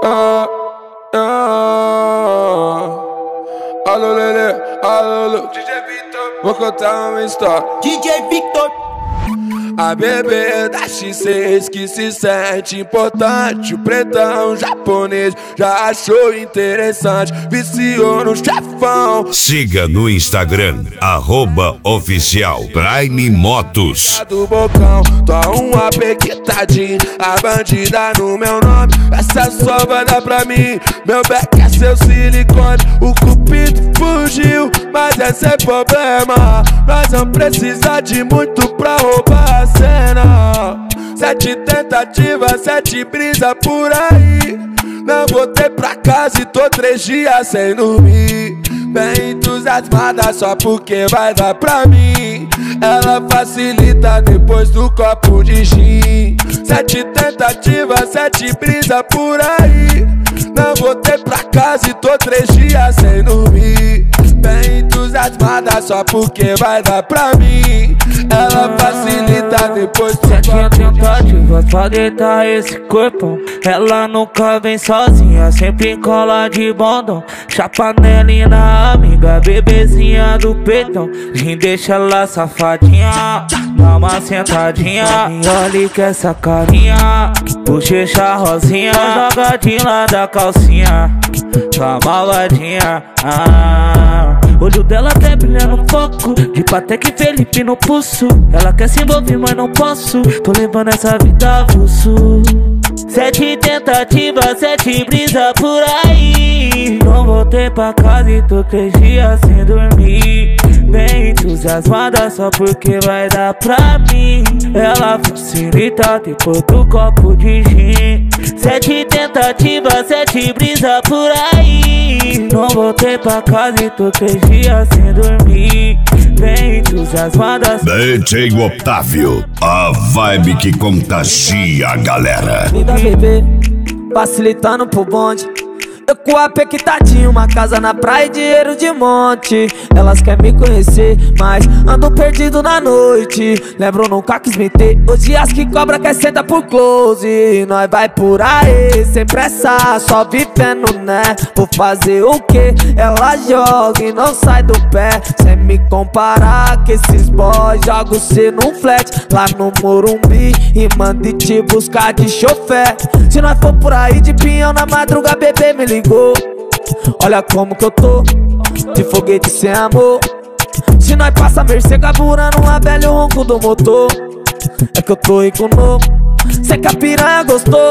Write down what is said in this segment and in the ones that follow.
Ah, ah. Alô, Lelê, alô, DJ Victor. Vou contar uma história. DJ Victor. A bebê da X6 que se sente importante. O pretão japonês já achou interessante. Viciou no chefão. Siga no Instagram, @oficial Prime Motos. Do bocão, tô um apequitadinho. A bandida no meu nome, essa só vai dar pra mim. Meu beck é seu silicone. O cupido fugiu, mas é sem problema. Nós não precisa de muito pra roubar a cena. 7 tentativas, 7 brisa por aí. Não voltei pra casa e tô 3 dias sem dormir. Bem entusiasmada só porque vai dar pra mim. Ela facilita depois do copo de gin. 7 tentativas, 7 brisa por aí. Não voltei pra casa e tô 3 dias sem dormir. Bem entusiasmada só porque vai dar pra mim. Ela facilita depois do copo de gin. 7 tentativas pra deitar esse corpão. Ela nunca vem sozinha, sempre cola de bondão. Chapa nela e na amiga, bebezinha do peitão. Gin deixa ela safadinha, dá uma sentadinha. E olha que essa carinha, bochecha rosinha. Joga de lá da calcinha, sua malvadinha. Olho dela até brilha no foco, de Patek e Felipe no pulso. Ela quer se envolver, mas não posso. Tô levando essa vida avulso. 7 tentativas, 7 brisa por aí. Não voltei pra casa e tô 3 dias sem dormir. Bem entusiasmada só porque vai dar pra mim. Ela facilita depois do copo de gin. 7 tentativas, 7 brisa por aí. Não voltei pra casa e tô 3 dias sem dormir. Bem entusiasmada. DJ Otávio, a vibe que contagia a galera. Vida bebê, facilitando pro bonde. Eu com a pequitadinho, uma casa na praia e dinheiro de monte. Elas querem me conhecer, mas ando perdido na noite. Lembro, nunca quis meter. Hoje as que cobra quer sentar por close. Nós vai por aí, sem pressa, só vivendo, né? Vou fazer o que? Ela joga e não sai do pé. Sem me comparar que esses boys. Jogo cê num flat lá no Morumbi e mande te buscar de chofé. Se nós for por aí de pinhão na madruga, bebê me liga. Olha como que eu tô, de foguete sem amor. Se nós passa Mercê carburando uma velha ronco do motor. É que eu tô rico novo, cê que a piranha gostou.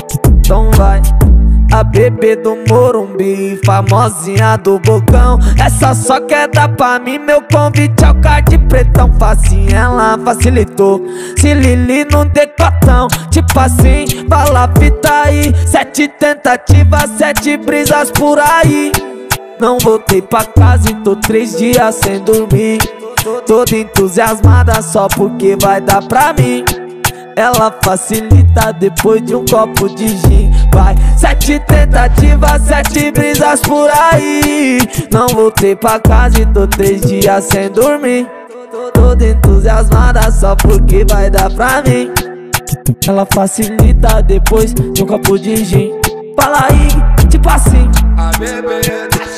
Então vai, a bebê do Morumbi, famosinha do bocão. Essa só quer dar pra mim, meu convite é o card pretão. Facinho, ela facilitou, se Lili num decotão. Tipo assim, fala fita aí. 7 tentativas, 7 brisas por aí. Não voltei pra casa e tô 3 dias sem dormir. Toda entusiasmada só porque vai dar pra mim. Ela facilita depois de um copo de gin. Vai, 7 tentativas, 7 brisas por aí. Não voltei pra casa e tô 3 dias sem dormir. Toda entusiasmada só porque vai dar pra mim. Ela facilita depois de um copo de gin. Fala aí, tipo assim. A bebê